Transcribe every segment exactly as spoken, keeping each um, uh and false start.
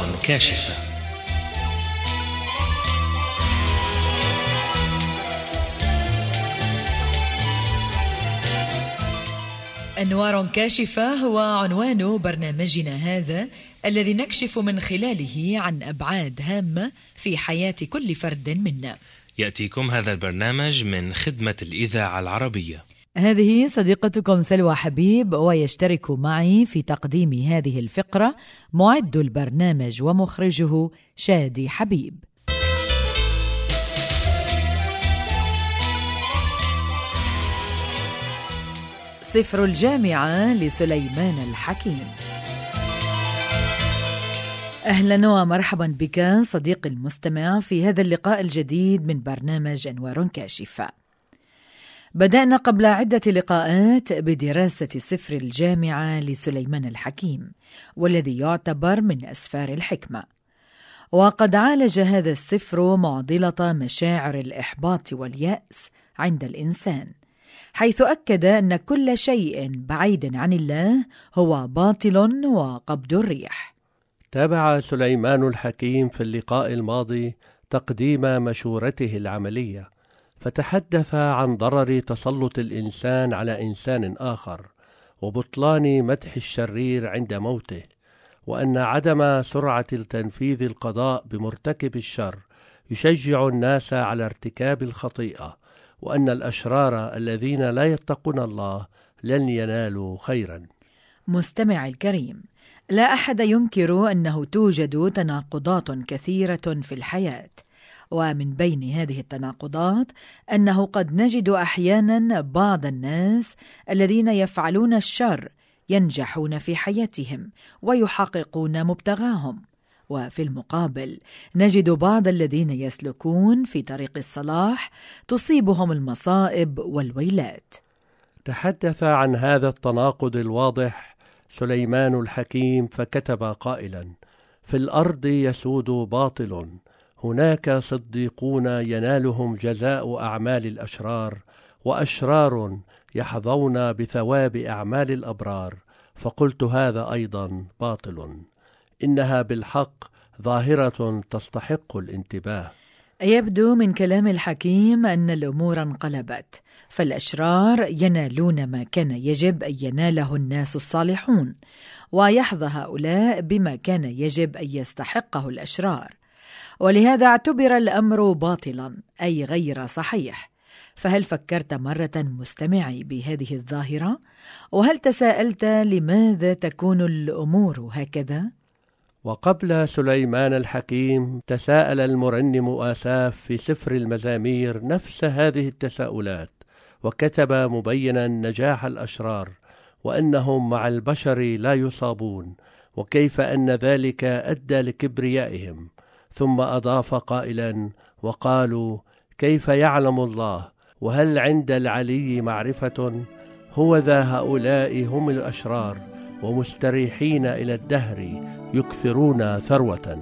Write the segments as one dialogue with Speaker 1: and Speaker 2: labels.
Speaker 1: كاشفة.
Speaker 2: أنوار كاشفة هو عنوان برنامجنا هذا، الذي نكشف من خلاله عن أبعاد هامة في حياة كل فرد منا.
Speaker 1: يأتيكم هذا البرنامج من خدمة الإذاعة العربية.
Speaker 2: هذه صديقتكم سلوى حبيب، ويشترك معي في تقديم هذه الفقرة معد البرنامج ومخرجه شادي حبيب. سفر الجامعة لسليمان الحكيم. أهلا ومرحبا بك صديقي المستمع في هذا اللقاء الجديد من برنامج أنوار كاشفة. بدأنا قبل عدة لقاءات بدراسة سفر الجامعة لسليمان الحكيم، والذي يعتبر من أسفار الحكمة. وقد عالج هذا السفر معضلة مشاعر الإحباط واليأس عند الإنسان، حيث أكد أن كل شيء بعيد عن الله هو باطل وقبض الريح.
Speaker 3: تابع سليمان الحكيم في اللقاء الماضي تقديم مشورته العملية، فتحدث عن ضرر تسلط الإنسان على إنسان آخر، وبطلان مدح الشرير عند موته، وأن عدم سرعة تنفيذ القضاء بمرتكب الشر يشجع الناس على ارتكاب الخطيئة، وأن الأشرار الذين لا يتقون الله لن ينالوا خيرا.
Speaker 2: مستمع الكريم، لا أحد ينكر أنه توجد تناقضات كثيرة في الحياة، ومن بين هذه التناقضات أنه قد نجد أحيانا بعض الناس الذين يفعلون الشر ينجحون في حياتهم ويحققون مبتغاهم، وفي المقابل نجد بعض الذين يسلكون في طريق الصلاح تصيبهم المصائب والويلات.
Speaker 3: تحدث عن هذا التناقض الواضح سليمان الحكيم فكتب قائلا: في الأرض يسود باطل، هناك صديقون ينالهم جزاء أعمال الأشرار، وأشرار يحظون بثواب أعمال الأبرار، فقلت هذا أيضا باطل. إنها بالحق ظاهرة تستحق الانتباه.
Speaker 2: يبدو من كلام الحكيم أن الأمور انقلبت، فالأشرار ينالون ما كان يجب أن يناله الناس الصالحون، ويحظى هؤلاء بما كان يجب أن يستحقه الأشرار، ولهذا اعتبر الأمر باطلا، أي غير صحيح. فهل فكرت مرة مستمعي بهذه الظاهرة؟ وهل تساءلت لماذا تكون الأمور هكذا؟
Speaker 3: وقبل سليمان الحكيم تساءل المرنم آساف في سفر المزامير نفس هذه التساؤلات، وكتب مبينا نجاح الأشرار، وأنهم مع البشر لا يصابون، وكيف أن ذلك أدى لكبريائهم. ثم أضاف قائلا: وقالوا كيف يعلم الله؟ وهل عند العلي معرفة؟ هو ذا هؤلاء هم الأشرار، ومستريحين إلى الدهر يكثرون ثروة.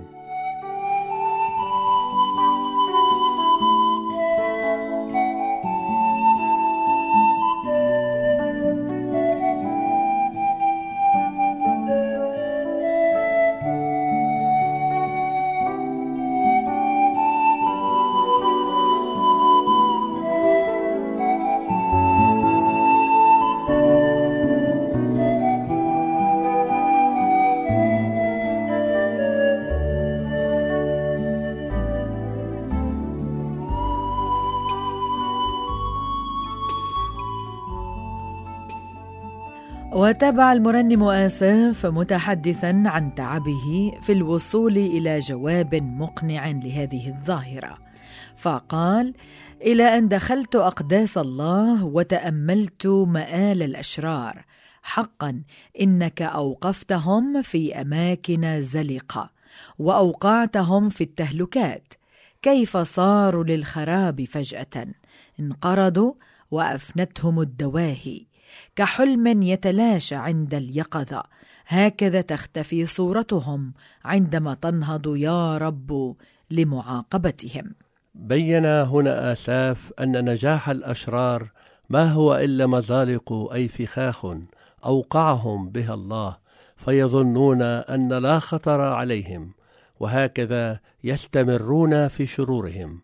Speaker 2: وتابع المرنم آساف متحدثا عن تعبه في الوصول إلى جواب مقنع لهذه الظاهرة، فقال: إلى أن دخلت أقداس الله وتأملت مآل الأشرار، حقا إنك أوقفتهم في أماكن زلقة وأوقعتهم في التهلكات، كيف صاروا للخراب فجأة، انقرضوا وأفنتهم الدواهي، كحلم يتلاشى عند اليقظة، هكذا تختفي صورتهم عندما تنهض يا رب لمعاقبتهم.
Speaker 3: بين هنا آساف أن نجاح الأشرار ما هو إلا مزالق أي فخاخ أوقعهم بها الله، فيظنون أن لا خطر عليهم، وهكذا يستمرون في شرورهم،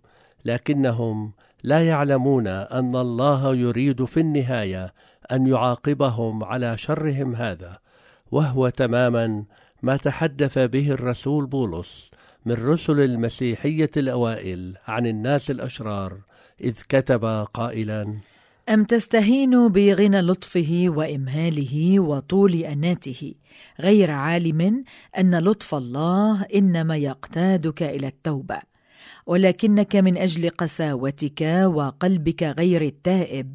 Speaker 3: لكنهم لا يعلمون أن الله يريد في النهاية أن يعاقبهم على شرهم هذا، وهو تماما ما تحدث به الرسول بولس من رسل المسيحية الأوائل عن الناس الأشرار، إذ كتب قائلا:
Speaker 2: أم تستهين بغنى لطفه وإمهاله وطول أناته، غير عالم أن لطف الله إنما يقتادك إلى التوبة، ولكنك من أجل قساوتك وقلبك غير التائب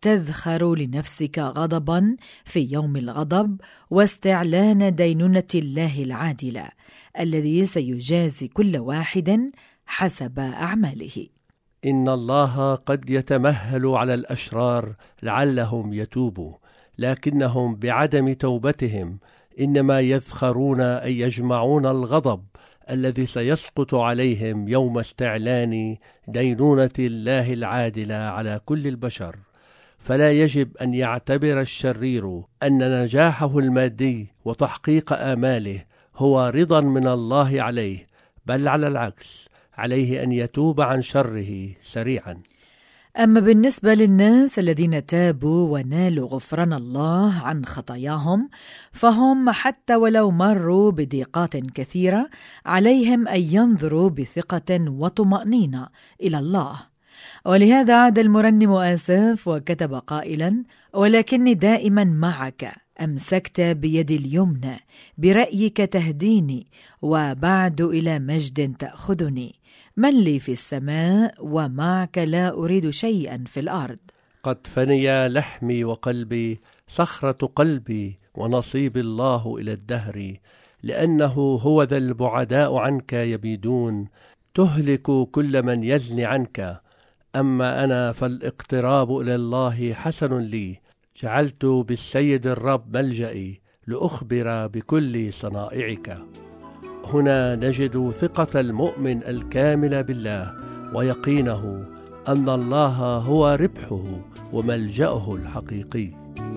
Speaker 2: تذخر لنفسك غضبا في يوم الغضب واستعلان دينونة الله العادلة الذي سيجازي كل واحد حسب أعماله.
Speaker 3: إن الله قد يتمهل على الأشرار لعلهم يتوبوا، لكنهم بعدم توبتهم إنما يذخرون أي يجمعون الغضب الذي سيسقط عليهم يوم استعلان دينونة الله العادلة على كل البشر. فلا يجب أن يعتبر الشرير أن نجاحه المادي وتحقيق آماله هو رضا من الله عليه، بل على العكس، عليه أن يتوب عن شره سريعا.
Speaker 2: أما بالنسبة للناس الذين تابوا ونالوا غفران الله عن خطاياهم، فهم حتى ولو مروا بضيقات كثيرة عليهم أن ينظروا بثقة وطمأنينة إلى الله. ولهذا عاد المرنم آساف وكتب قائلا: ولكني دائما معك، أمسكت بيدي اليمنى، برأيك تهديني، وبعد إلى مجد تأخذني، من لي في السماء ومعك لا أريد شيئا في الأرض.
Speaker 3: قد فني لحمي وقلبي، صخرة قلبي ونصيب الله إلى الدهر، لأنه هو ذا البعداء عنك يبيدون، تهلك كل من يزني عنك. أما أنا فالاقتراب إلى الله حسن لي، جعلت بالسيد الرب ملجئي، لأخبر بكل صنائعك. هنا نجد ثقة المؤمن الكاملة بالله ويقينه أن الله هو ربحه وملجأه الحقيقي.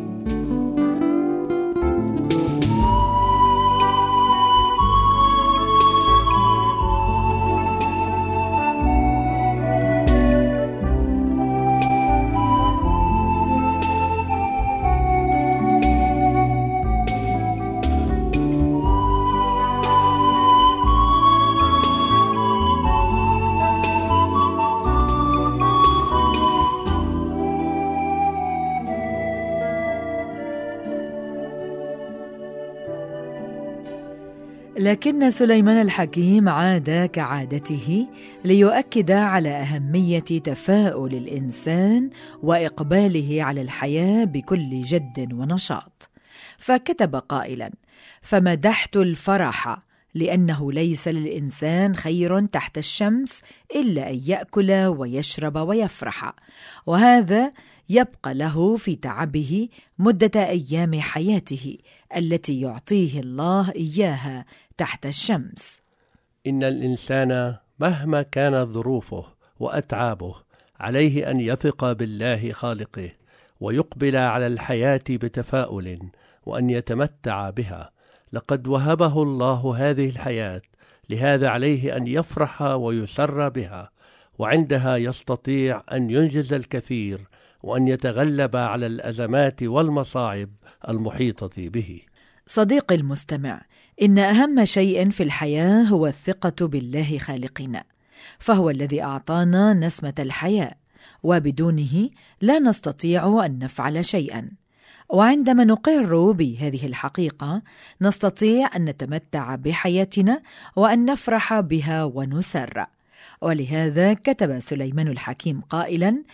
Speaker 2: لكن سليمان الحكيم عاد كعادته ليؤكد على أهمية تفاؤل الإنسان وإقباله على الحياة بكل جد ونشاط، فكتب قائلا: فمدحت الفرح، لأنه ليس للإنسان خير تحت الشمس إلا أن يأكل ويشرب ويفرح، وهذا يبقى له في تعبه مدة أيام حياته التي يعطيه الله إياها تحت الشمس.
Speaker 3: إن الإنسان مهما كانت ظروفه وأتعابه عليه أن يثق بالله خالقه، ويقبل على الحياة بتفاؤل، وأن يتمتع بها. لقد وهبه الله هذه الحياة، لهذا عليه أن يفرح ويسر بها، وعندها يستطيع أن ينجز الكثير، وأن يتغلب على الأزمات والمصاعب المحيطة به.
Speaker 2: صديقي المستمع، إن أهم شيء في الحياة هو الثقة بالله خالقنا، فهو الذي أعطانا نسمة الحياة، وبدونه لا نستطيع أن نفعل شيئا. وعندما نقر بهذه الحقيقة نستطيع أن نتمتع بحياتنا وأن نفرح بها ونسر. ولهذا كتب سليمان الحكيم قائلا: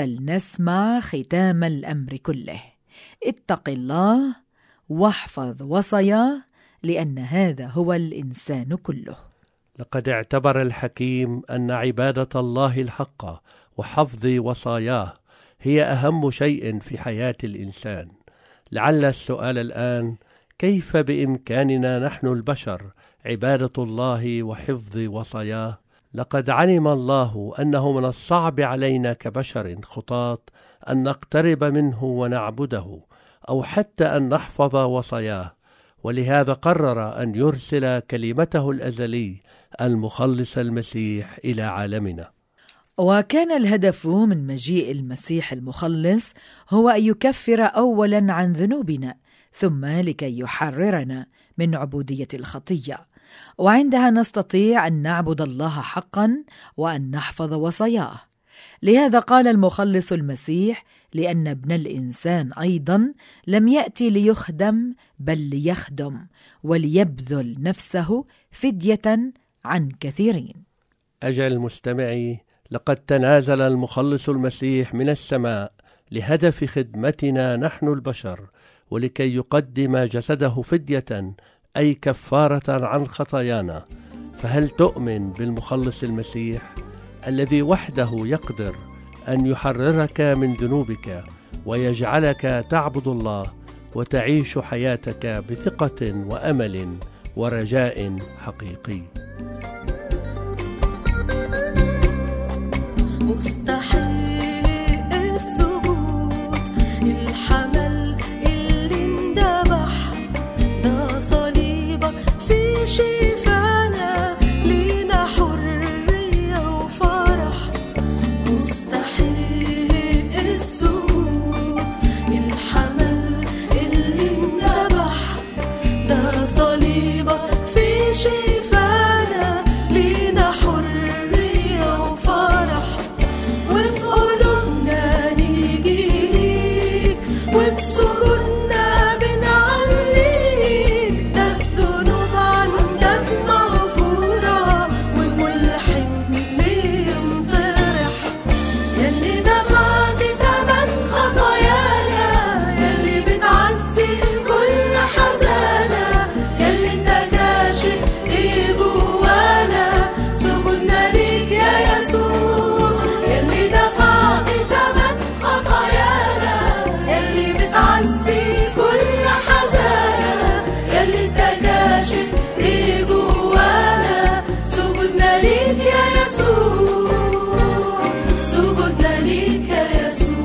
Speaker 2: فلنسمع ختام الأمر كله، اتق الله واحفظ وصاياه، لأن هذا هو الإنسان كله.
Speaker 3: لقد اعتبر الحكيم أن عبادة الله الحق وحفظ وصاياه هي أهم شيء في حياة الإنسان. لعل السؤال الآن: كيف بإمكاننا نحن البشر عبادة الله وحفظ وصاياه؟ لقد علم الله أنه من الصعب علينا كبشر خطاة أن نقترب منه ونعبده، أو حتى أن نحفظ وصاياه، ولهذا قرر أن يرسل كلمته الأزلي المخلص المسيح إلى عالمنا.
Speaker 2: وكان الهدف من مجيء المسيح المخلص هو أن يكفر أولاً عن ذنوبنا، ثم لكي يحررنا من عبودية الخطية، وعندها نستطيع أن نعبد الله حقاً وأن نحفظ وصاياه. لهذا قال المخلص المسيح: لأن ابن الإنسان أيضاً لم يأتي ليخدم بل ليخدم وليبذل نفسه فدية عن كثيرين.
Speaker 3: أجل مستمعي، لقد تنازل المخلص المسيح من السماء لهدف خدمتنا نحن البشر، ولكي يقدم جسده فدية أي كفارة عن خطايانا. فهل تؤمن بالمخلص المسيح الذي وحده يقدر أن يحررك من ذنوبك ويجعلك تعبد الله وتعيش حياتك بثقة وأمل ورجاء حقيقي؟
Speaker 4: مستحيل السجود، الحمل اللي اندبح، ده صليبك في شفانا، لينا حرية وفرح. مستحيل السجود، الحمل اللي اندبح، ده صليبك في شفانا، لينا حرية وفرح. وفي قلوبنا نيجي ليك، وبسجودنا بنعليك، ده الذنوب عندك مغفورة، وكل حمل ينطرح. يلي دفعت تمن خطايانا، يلي بتعزي كل حزانة، يلي انت كاشف ايه جوانا، سجودنا ليك يا يسوع. يلي دفعت تمن خطايانا، يلي بتعزي كل حزانة، يلي انت كاشف ايه جوانا، سجودنا ليك يا يسوع، سجودنا ليك يا يسوع.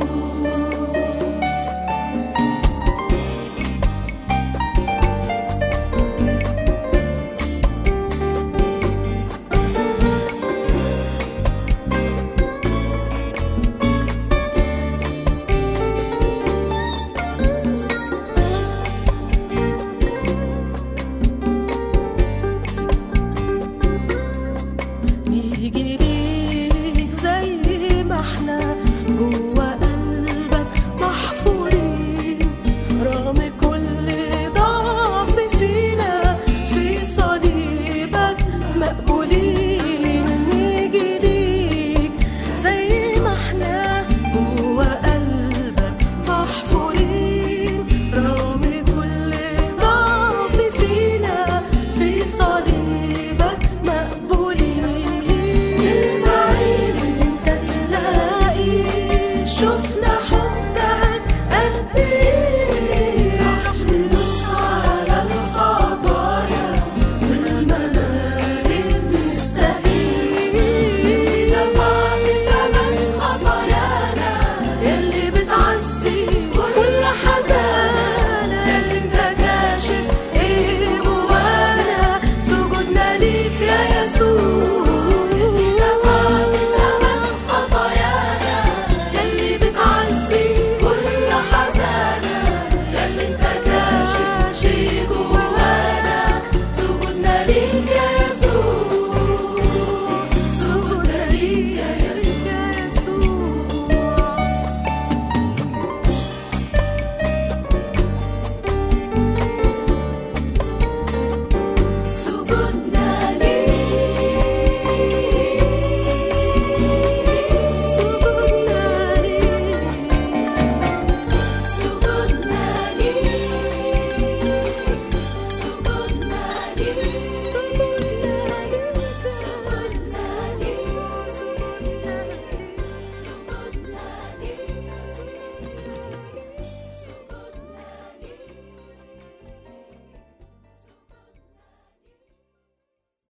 Speaker 4: نيجي ليك زي ما احنا جوا قلبك محفورين، رغم كل ضعف فينا في صليبك مقبولين. نيجي ليك زي ما احنا جوا قلبك محفورين، رغم كل ضعف فينا في صليبك مقبولين. نفتعين انت تلاقي، شفنا حبك قد ايه، راح ندوس على الخطايا والمناهج نستهين. دفعت تمن خطايانا، يلي بتعزي كل حزانة، يلي انت كاشف ايه جوانا، سجودنا ليك يا يسوع.